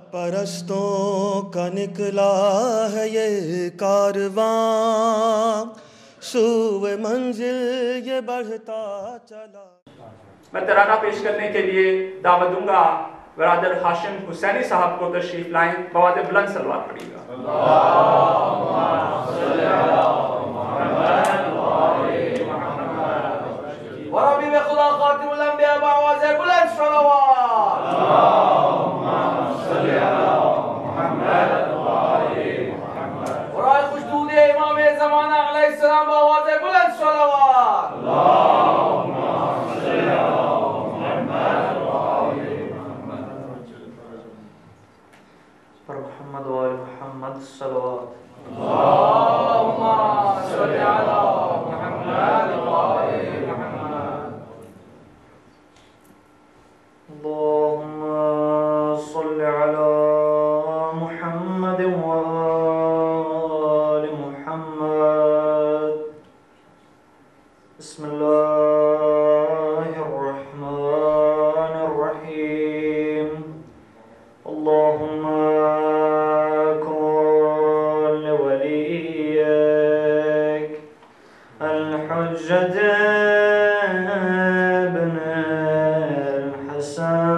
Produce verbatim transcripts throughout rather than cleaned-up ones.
پرستوں کا نکلا ہے یہ کارواں، سوئے منزل یہ بڑھتا چلا۔ میں ترانہ پیش کرنے کے لیے دعوت دوں گا برادر ہاشم حسینی صاحب کو تشریف لائیں، بواد بلند صلوات پڑھیں گا۔ وربی میں خدا خاتم الانبیاء بآواز بلند صلوات۔ ورائے خوشدود امام زمانہ علیہ السلام بآواز بلند صلوات۔ پر محمد و آل محمد صلوات۔ اللہم صلی علی محمد و آل محمد۔ اللہم صلی علی محمد و آل محمد۔ بسم اللہ الرحمن الرحیم۔ اللہم الحجة ابن الحسن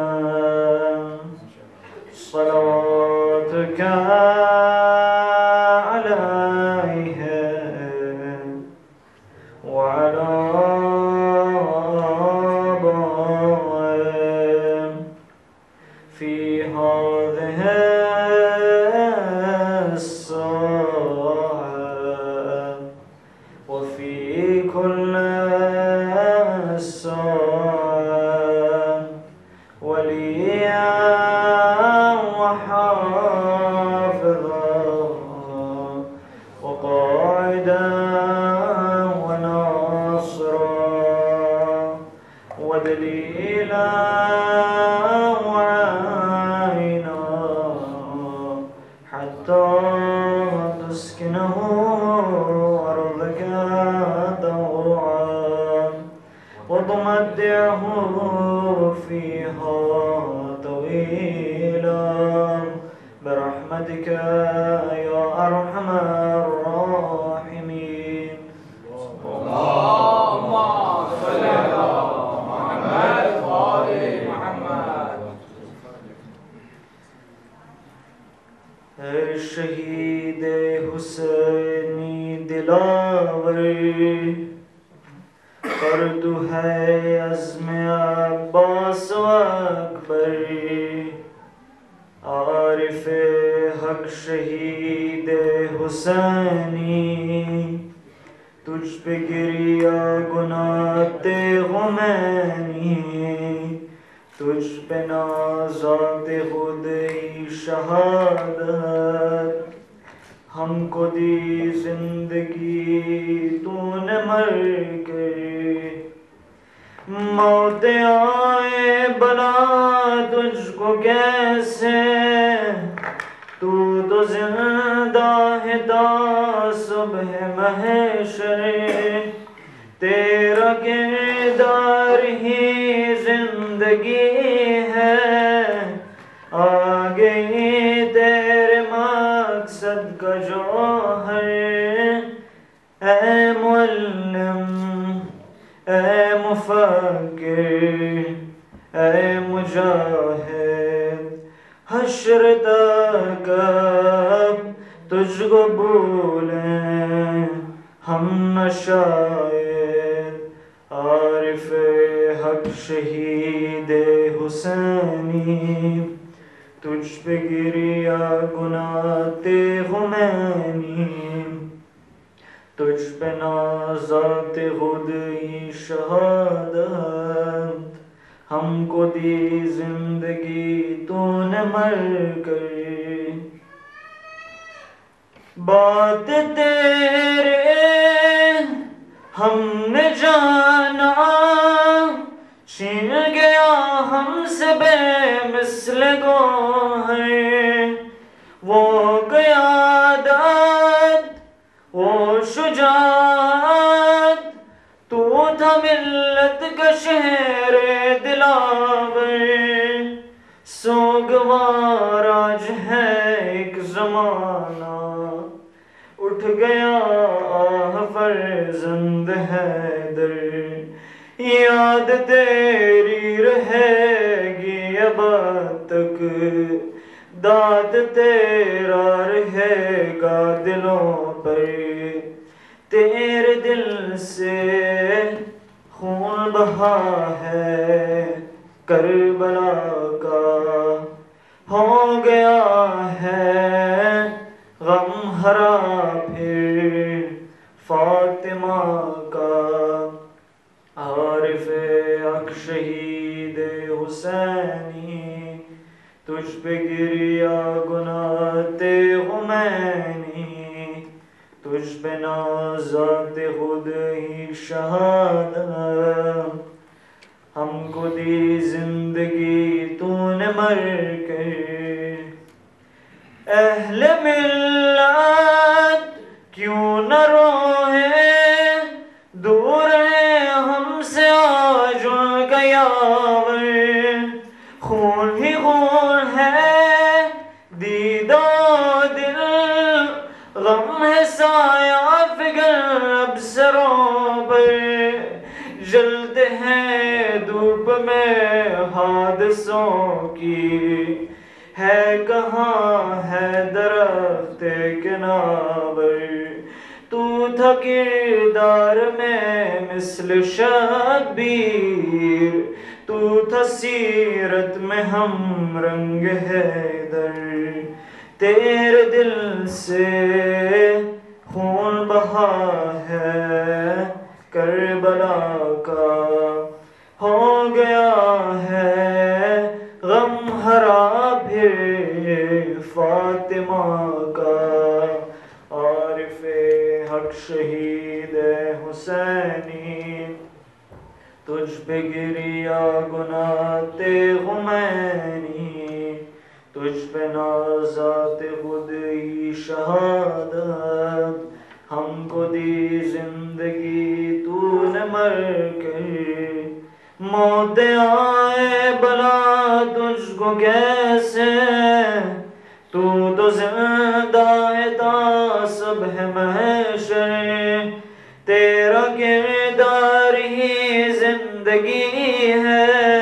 صلواتك عليه وعلى آبائه في هذه الساعة وفي كل ساعة وليا وحافظا وقائدا وناصرا ودليلا وعينا حتى تسكنه أرضك طوعا وتمتعه فيها طويلا برحمتك يا أرحم الراحمين۔ اللهم صل على محمد وآل محمد۔ اے شہید حسینی دلاور، پر تو ہے عزم عباس و اکبر، عارف حق شہید حسینی، تجھ پہ گریا گناہ غمینی، تجھ پہ نازات خود ہی شہادت، ہم کو دی زندگی تو نے مر کر، موت آئے بلا تجھ کو کیسے، تو تو زندہ ہے تا صبح محشر، تیرا کردار ہی زندگی ہے، آگے تیرے مقصد کا جوہر، اے معلم اے مفکر اے مجاہد، حشر تک اب تجھ کو بھولیں ہم نہ شاید، عارف حق شہید حسینی، تجھ پہ گریا گناہ غمینی، تجھ پہ نازات خود ہی شہادت، ہم کو دی زندگی تو نے مر کر، بات تیرے ہم نے جانا، چھین گیا ہم سے بے مثل گوہر، وہ قیادت وہ شجاعت، تو تھا ملت کا شہر دلاور، سوگوار اور آج ہے ایک زمانہ، اٹھ گیا آہ فرزند حیدر، یاد تیری رہے گی اب تک، داد تیرا رہے گا دلوں پر، تیرے دل سے خون بہا ہے کربلا کا، ہو گیا ہے غم ہرا پھر فاطمہ کا، عارف حق شہید حسینی، تجھ پہ گریا گناہ خمینی، تجھ پہ نازات خود ہی شہادت، ہم کو دی زندگی تو نے مر کر، اہل ملت کیوں نہ روئے، دور ہے ہم سے آج ان کا یاور، خون ہی خون ہے دیدہ دل، غم ہے سایہ فکر اب سروں پر، جلتے ہیں دھوپ میں حادثوں کی، ہے کہاں ہے درخت کناور، تو تھا کردار میں مثل شبیر، تو تھا سیرت میں ہم رنگ حیدر، تیرے دل سے خون بہا ہے کربلا کا، ہو گیا ہے غم ہرا پھر فاطمہ کا، عارف حق شہید حسینی، تجھ پہ گریا گناہ خمینی، تجھ پہ نازات خود ہی شہادت، ہم کو دی زندگی تو نے مر کر، موت آئے بلا تجھ کو کیسے، تو تو زندہ ہے تا صبح محشر، تیرا کردار ہی زندگی ہے،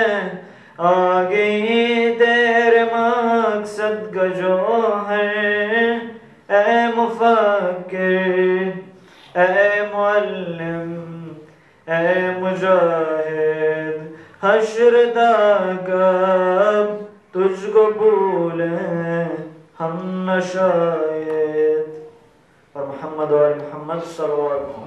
آگے تیرے مقصد کا جو ہے، اے مفکر اے معلم اے مجاہد، حشر تک اب تجھ کو بھولیں ہم نہ شاید، اور محمد و آل محمد صلی اللہ علیہ وسلم۔